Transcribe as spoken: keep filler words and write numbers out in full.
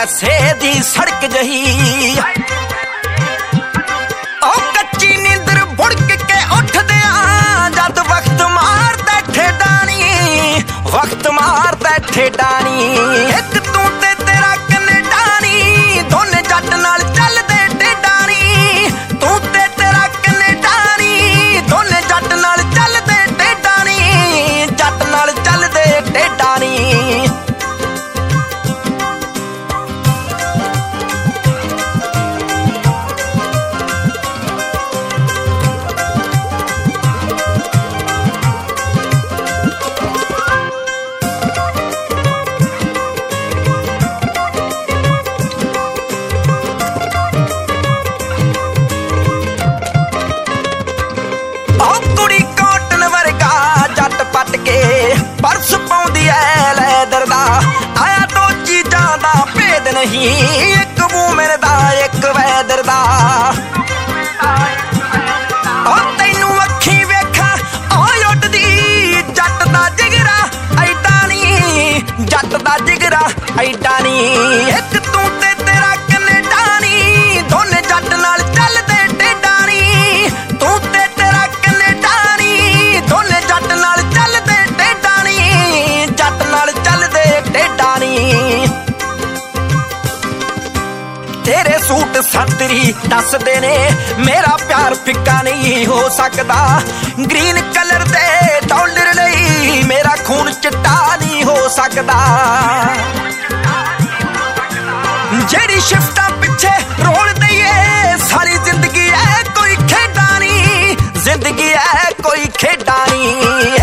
पैसे दी सड़क जही ओ कच्ची नींदर बुड़क के उठदे जद वक्त मारदा ठेडानी वक्त मारदा ठेडानी एक तू ते तेरा कनेडानी दोने जट नाल चलदे टेडानी तू ते तेरा कनेडानी दोने जट नाल चलदे टेडानी जट नाल चलदे टेडानी पट के परस पाउंदी ऐ लैदर दा आया दो चीजां दा भेद नहीं एक मूमिन दा एक वैदर दा ओ तैनू अखी वेखा ओ उड्डदी जट दा जिगरा ऐडा नी जट दा जिगरा ऐडा नी एक तू ते तेरा कनेडा नी दोने जट नाल चलदे टेडा नी तू ते तेरा कनेडा नी दोने जट नाल तेरे सूट संतरी दसदे ने मेरा प्यार फिक्का नहीं हो सकता ग्रीन कलर दे डॉलर लई मेरा खून चिट्टा नहीं हो सकता जेड़ी शिफ्टां पिछे रोल दईए सारी जिंदगी है कोई खेडा नहीं जिंदगी है कोई खेडा नहीं